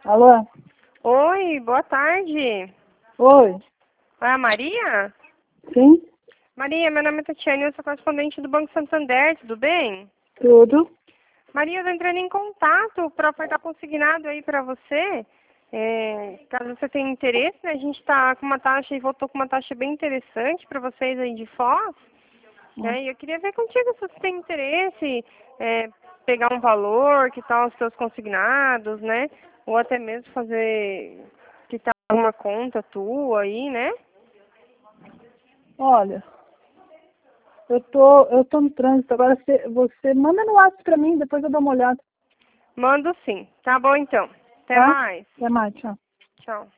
Alô? Oi, boa tarde. Oi? É a Maria? Sim? Maria, meu nome é Tatiane, eu sou correspondente do Banco Santander, tudo bem? Tudo? Maria, eu tô entrando em contato para ofertar consignado aí para você. Caso você tenha interesse, né, a gente está com uma taxa e voltou com uma taxa bem interessante para vocês aí de Foz. Né, e eu queria ver contigo se você tem interesse, pegar um valor, que tal os seus consignados, né? Ou até mesmo fazer, que tal uma conta tua aí, né? Olha, eu tô no trânsito. Agora você manda no WhatsApp pra mim, depois eu dou uma olhada. Mando sim. Tá bom então. Até Tá? mais. Até mais, tchau. Tchau.